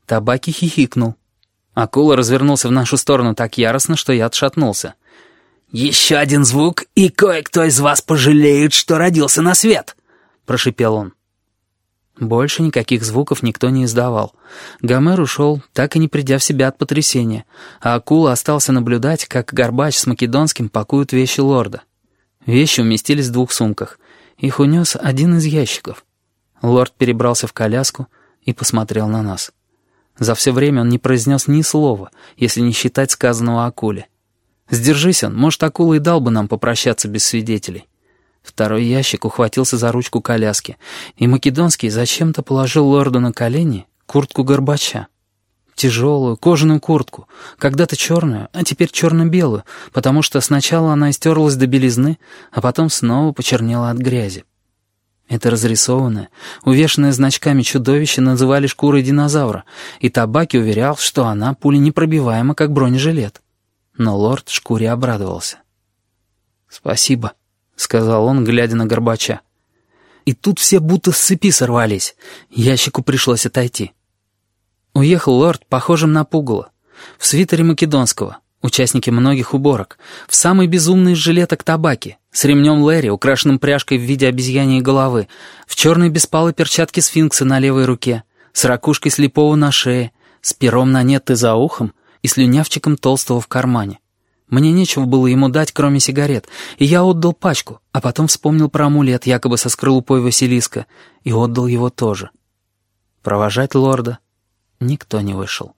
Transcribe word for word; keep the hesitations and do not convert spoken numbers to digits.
Табаки хихикнул. Акула развернулся в нашу сторону так яростно, что я отшатнулся. «Еще один звук, и кое-кто из вас пожалеет, что родился на свет!» — прошипел он. Больше никаких звуков никто не издавал. Гомер ушел, так и не придя в себя от потрясения, а акула остался наблюдать, как Горбач с Македонским пакуют вещи лорда. Вещи уместились в двух сумках. Их унес один из ящиков. Лорд перебрался в коляску и посмотрел на нас. За все время он не произнес ни слова, если не считать сказанного акуле. Сдержись он, может, акула и дал бы нам попрощаться без свидетелей. Второй ящик ухватился за ручку коляски, и Македонский зачем-то положил лорду на колени куртку Горбача. Тяжелую кожаную куртку, когда-то черную, а теперь черно-белую, потому что сначала она истерлась до белизны, а потом снова почернела от грязи. Это разрисованное, увешанное значками чудовище называли шкурой динозавра, и Табаки уверял, что она пуленепробиваема, как бронежилет. Но лорд шкуре обрадовался. «Спасибо», — сказал он, глядя на Горбача. И тут все будто с цепи сорвались. Ящику пришлось отойти. Уехал лорд похожим на пугало, в свитере Македонского, участники многих уборок, в самый безумный из жилеток Табаки, с ремнем Лэри, украшенным пряжкой в виде обезьяньей головы, в черной беспалой перчатке сфинкса на левой руке, с ракушкой слепого на шее, с пером Нанетты за ухом и слюнявчиком Толстого в кармане. Мне нечего было ему дать, кроме сигарет, и я отдал пачку, а потом вспомнил про амулет, якобы со скорлупой Василиска, и отдал его тоже. Провожать лорда никто не вышел.